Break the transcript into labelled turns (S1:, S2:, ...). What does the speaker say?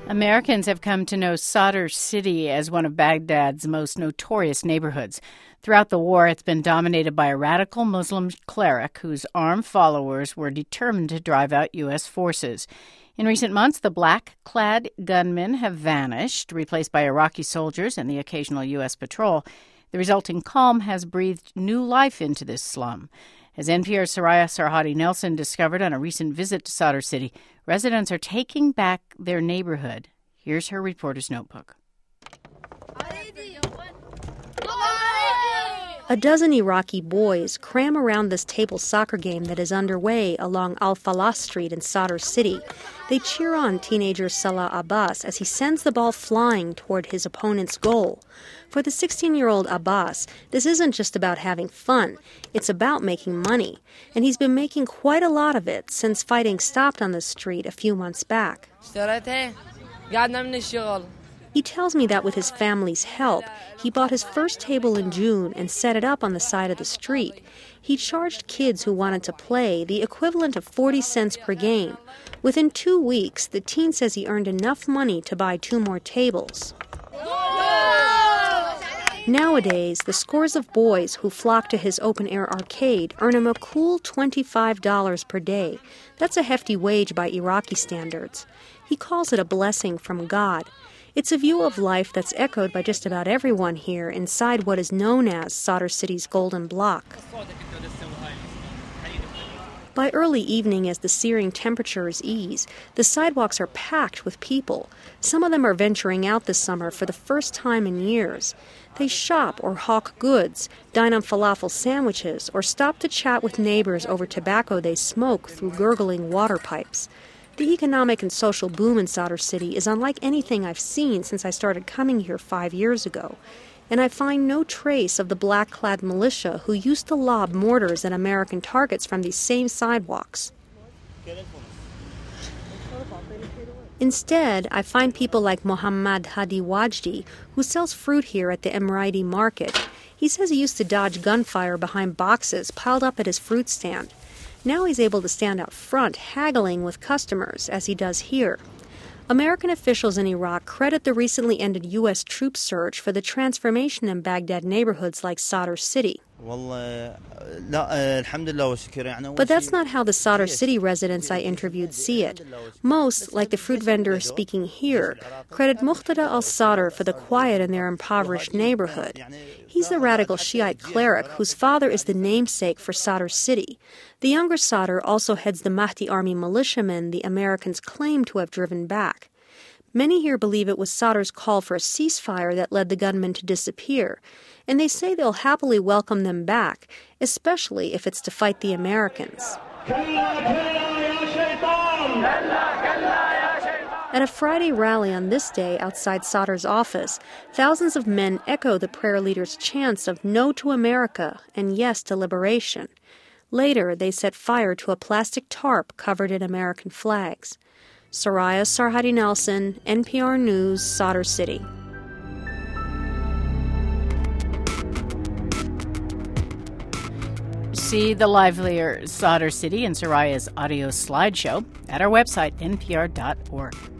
S1: Americans have come to know Sadr City as one of Baghdad's most notorious neighborhoods. Throughout the war, it's been dominated by a radical Muslim cleric whose armed followers were determined to drive out U.S. forces. In recent months, the black-clad gunmen have vanished, replaced by Iraqi soldiers and the occasional U.S. patrol. The resulting calm has breathed new life into this slum. As NPR's Soraya Sarhadi Nelson discovered on a recent visit to Sadr City, residents are taking back their neighborhood. Here's her reporter's notebook.
S2: A dozen Iraqi boys cram around this table soccer game that is underway along Al-Falah Street in Sadr City. They cheer on teenager Salah Abbas as he sends the ball flying toward his opponent's goal. For the 16-year-old Abbas, this isn't just about having fun. It's about making money. And he's been making quite a lot of it since fighting stopped on the street a few months back. He tells me that with his family's help, he bought his first table in June and set it up on the side of the street. He charged kids who wanted to play the equivalent of 40 cents per game. Within 2 weeks, the teen says he earned enough money to buy 2 more tables. Nowadays, the scores of boys who flock to his open-air arcade earn him a cool $25 per day. That's a hefty wage by Iraqi standards. He calls it a blessing from God. It's a view of life that's echoed by just about everyone here inside what is known as Sadr City's Golden Block. By early evening, as the searing temperatures ease, the sidewalks are packed with people. Some of them are venturing out this summer for the first time in years. They shop or hawk goods, dine on falafel sandwiches, or stop to chat with neighbors over tobacco they smoke through gurgling water pipes. The economic and social boom in Sadr City is unlike anything I've seen since I started coming here 5 years ago. And I find no trace of the black-clad militia who used to lob mortars at American targets from these same sidewalks. Instead, I find people like Mohammad Hadi Wajdi, who sells fruit here at the Emiraiti market. He says he used to dodge gunfire behind boxes piled up at his fruit stand. Now he's able to stand out front, haggling with customers, as he does here. American officials in Iraq credit the recently ended U.S. troop surge for the transformation in Baghdad neighborhoods like Sadr City. But that's not how the Sadr City residents I interviewed see it. Most, like the fruit vendor speaking here, credit Muqtada al-Sadr for the quiet in their impoverished neighborhood. He's the radical Shiite cleric whose father is the namesake for Sadr City. The younger Sadr also heads the Mahdi Army militiamen the Americans claim to have driven back. Many here believe it was Sadr's call for a ceasefire that led the gunmen to disappear, and they say they'll happily welcome them back, especially if it's to fight the Americans. At a Friday rally on this day outside Sadr's office, thousands of men echo the prayer leader's chants of no to America and yes to liberation. Later, they set fire to a plastic tarp covered in American flags. Soraya Sarhadi Nelson, NPR News, Sadr City.
S1: See the livelier Sadr City and Soraya's audio slideshow at our website, npr.org.